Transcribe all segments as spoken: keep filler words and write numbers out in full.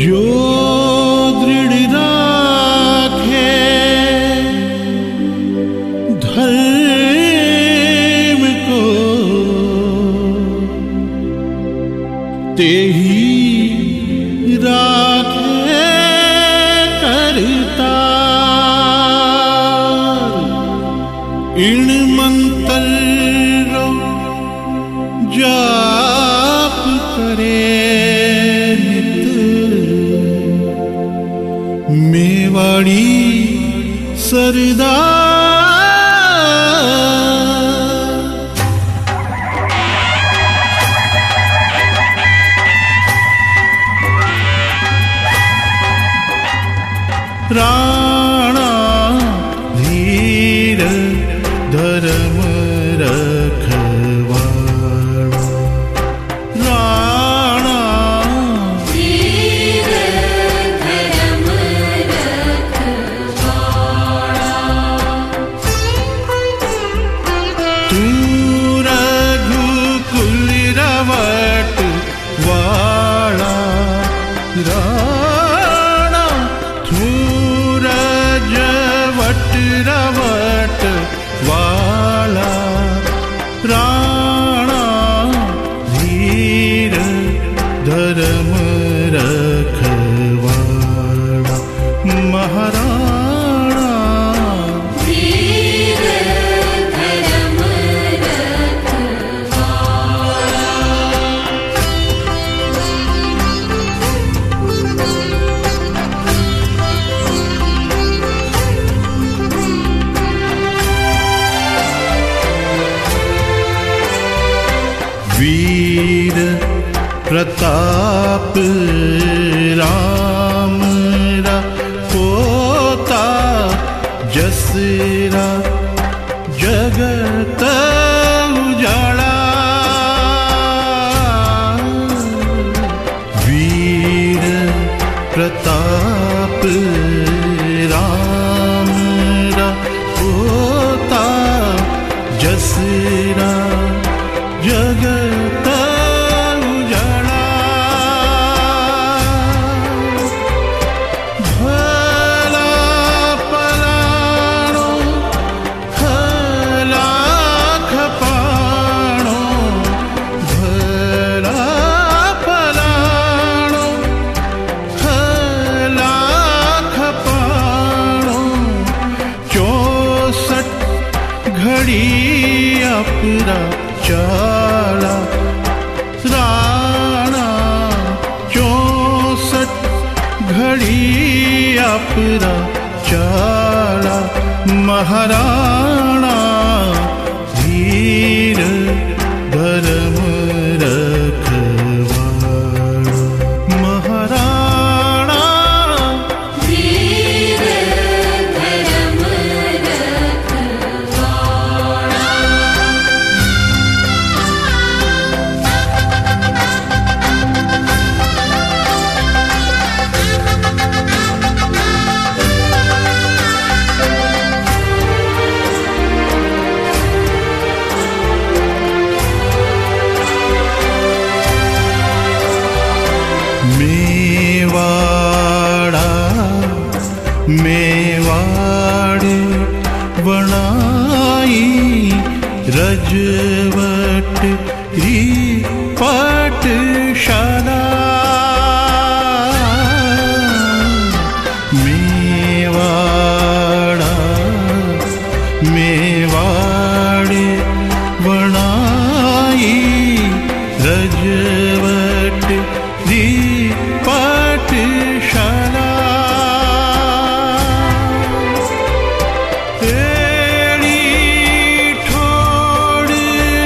जो दृढ़ राखे धर्म को तेही राखे करता इन मंत्र जाप करे नित मेवाड़ी सरदार। राणा धीर धर्म रखवाड़ा राणा धीर धर्म रखवाड़ा तू रघुकुल रवट वाला राणा तू रजवट रवट वाला राणा धीर धर्म रखवाड़ा महाराणा धीर धर्म रखवाड़ा वीर प्रताप राम रा पोता जसरा जगत उजाड़ा वीर प्रताप राम रा पोता जसरा जगत उजाड़ा भला पलाणो भला खपाणो भला पलाणो भला खपाणो चौसठ घड़ी अपरा चाला राणा चौसठ घड़ी अपरा चाला महाराणा धीर धर्म रखवाड़ा महाराणा धीर धर्म रखवाड़ा मेवाड़ा मेवाड़ वणाई रजवट री पाठशाला मेवाड़ा मेवाड़ वणाई रजवट री पाठशाला एड़ी ठोड़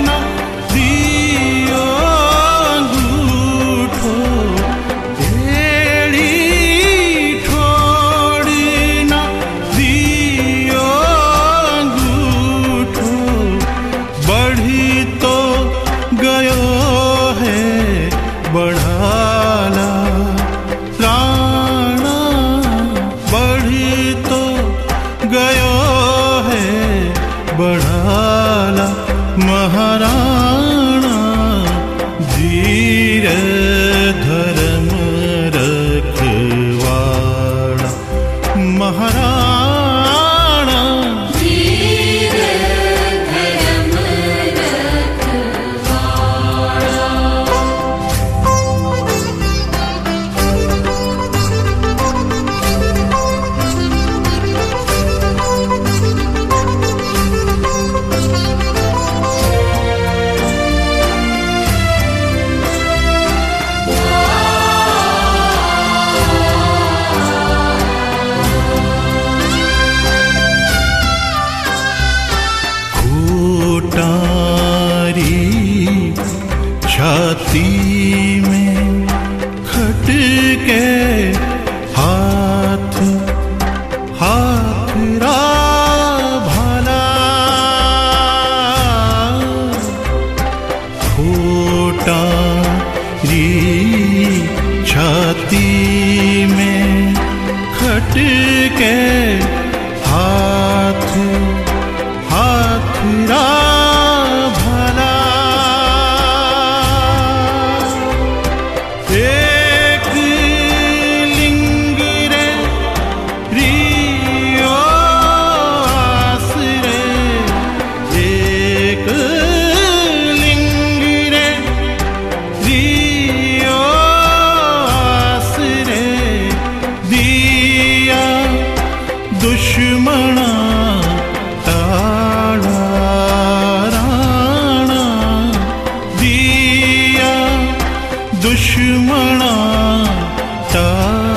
छाती में खटके हाथ हाथ रा भला एक लिंग रे रियो आसरे एक लिंग रे रियो आसरे दिया दुश्मना ताड़ा राणा दिया दुश्मना ताड़ा